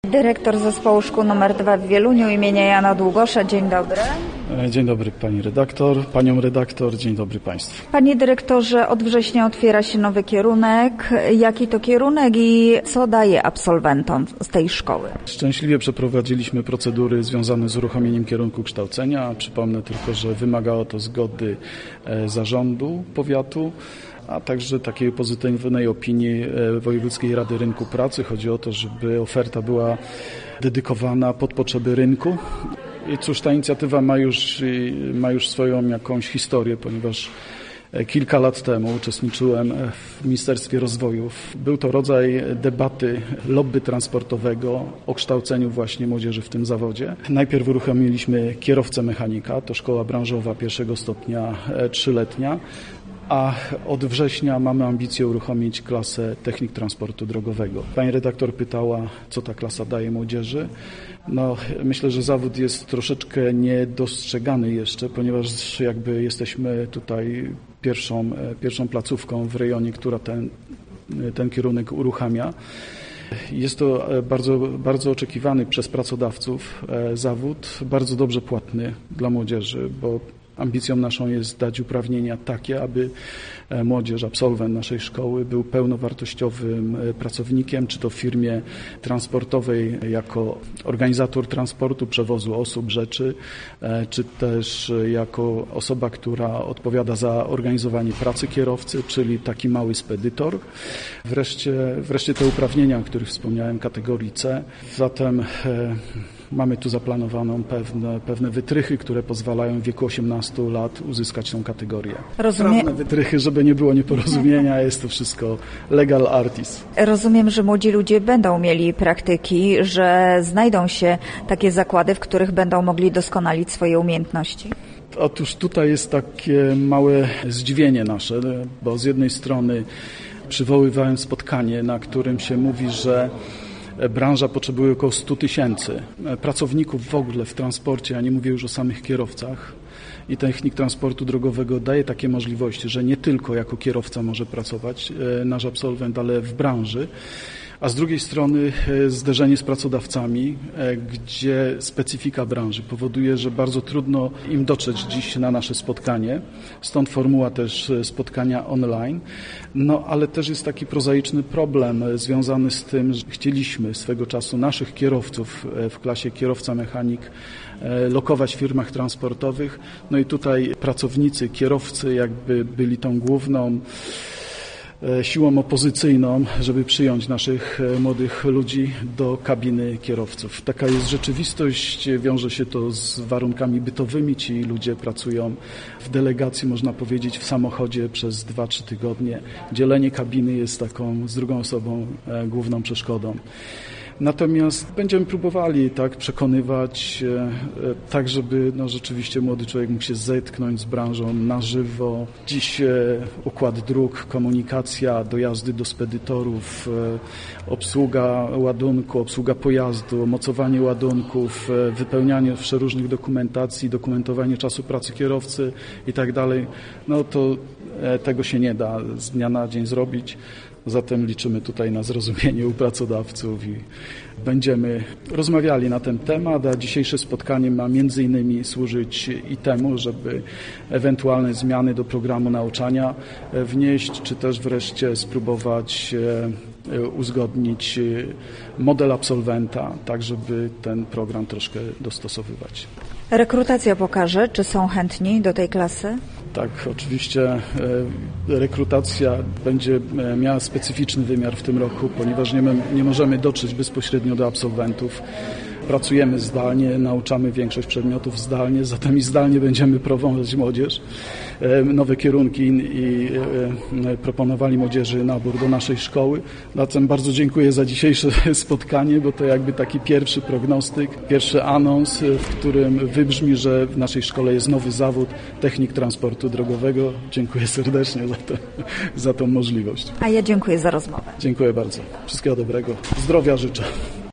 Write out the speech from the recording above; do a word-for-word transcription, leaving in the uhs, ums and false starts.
Dyrektor Zespołu Szkół nr dwa w Wieluniu imienia Jana Długosza. Dzień dobry. Dzień dobry pani redaktor, panią redaktor, dzień dobry państwu. Panie dyrektorze, od września otwiera się nowy kierunek. Jaki to kierunek i co daje absolwentom z tej szkoły? Szczęśliwie przeprowadziliśmy procedury związane z uruchomieniem kierunku kształcenia. Przypomnę tylko, że wymagało to zgody zarządu powiatu, a także takiej pozytywnej opinii Wojewódzkiej Rady Rynku Pracy. Chodzi o to, żeby oferta była dedykowana pod potrzeby rynku. I cóż, ta inicjatywa ma już, ma już swoją jakąś historię, ponieważ kilka lat temu uczestniczyłem w Ministerstwie Rozwoju. Był to rodzaj debaty lobby transportowego o kształceniu właśnie młodzieży w tym zawodzie. Najpierw uruchomiliśmy kierowcę mechanika, to szkoła branżowa pierwszego stopnia trzyletnia, a od września mamy ambicję uruchomić klasę technik transportu drogowego. Pani redaktor pytała, co ta klasa daje młodzieży. No, myślę, że zawód jest troszeczkę niedostrzegany jeszcze, ponieważ jakby jesteśmy tutaj pierwszą, pierwszą placówką w rejonie, która ten, ten kierunek uruchamia. Jest to bardzo, bardzo oczekiwany przez pracodawców zawód, bardzo dobrze płatny dla młodzieży, bo ambicją naszą jest dać uprawnienia takie, aby młodzież, absolwent naszej szkoły był pełnowartościowym pracownikiem, czy to w firmie transportowej jako organizator transportu, przewozu osób, rzeczy, czy też jako osoba, która odpowiada za organizowanie pracy kierowcy, czyli taki mały spedytor. Wreszcie, wreszcie te uprawnienia, o których wspomniałem, kategorii C. Zatem mamy tu zaplanowaną pewne, pewne wytrychy, które pozwalają w wieku osiemnastu lat uzyskać tą kategorię. Rozumiem. Prawne wytrychy, żeby nie było nieporozumienia, jest to wszystko legal artis. Rozumiem, że młodzi ludzie będą mieli praktyki, że znajdą się takie zakłady, w których będą mogli doskonalić swoje umiejętności. Otóż tutaj jest takie małe zdziwienie nasze, bo z jednej strony przywoływałem spotkanie, na którym się mówi, że branża potrzebuje około stu tysięcy pracowników w ogóle w transporcie, a nie mówię już o samych kierowcach. I technik transportu drogowego daje takie możliwości, że nie tylko jako kierowca może pracować nasz absolwent, ale w branży. A z drugiej strony zderzenie z pracodawcami, gdzie specyfika branży powoduje, że bardzo trudno im dotrzeć dziś na nasze spotkanie. Stąd formuła też spotkania online. No ale też jest taki prozaiczny problem związany z tym, że chcieliśmy swego czasu naszych kierowców w klasie kierowca mechanik lokować w firmach transportowych. No i tutaj pracownicy, kierowcy jakby byli tą główną siłą opozycyjną, żeby przyjąć naszych młodych ludzi do kabiny kierowców. Taka jest rzeczywistość, wiąże się to z warunkami bytowymi. Ci ludzie pracują w delegacji, można powiedzieć, w samochodzie przez dwa trzy tygodnie. Dzielenie kabiny jest taką z drugą osobą główną przeszkodą. Natomiast będziemy próbowali tak przekonywać, tak żeby no, rzeczywiście młody człowiek mógł się zetknąć z branżą na żywo. Dziś układ dróg, komunikacja, dojazdy do spedytorów, obsługa ładunku, obsługa pojazdu, mocowanie ładunków, wypełnianie przeróżnych dokumentacji, dokumentowanie czasu pracy kierowcy i tak dalej. No to tego się nie da z dnia na dzień zrobić. Zatem liczymy tutaj na zrozumienie u pracodawców i będziemy rozmawiali na ten temat, a dzisiejsze spotkanie ma między innymi służyć i temu, żeby ewentualne zmiany do programu nauczania wnieść, czy też wreszcie spróbować uzgodnić model absolwenta, tak żeby ten program troszkę dostosowywać. Rekrutacja pokaże, czy są chętni do tej klasy? Tak, oczywiście rekrutacja będzie miała specyficzny wymiar w tym roku, ponieważ nie, nie możemy dotrzeć bezpośrednio do absolwentów. Pracujemy zdalnie, nauczamy większość przedmiotów zdalnie, zatem i zdalnie będziemy prowadzić młodzież, nowe kierunki i proponowali młodzieży nabór do naszej szkoły. Zatem bardzo dziękuję za dzisiejsze spotkanie, bo to jakby taki pierwszy prognostyk, pierwszy anons, w którym wybrzmi, że w naszej szkole jest nowy zawód technik transportu drogowego. Dziękuję serdecznie za, to, za tą możliwość. A ja dziękuję za rozmowę. Dziękuję bardzo. Wszystkiego dobrego. Zdrowia życzę.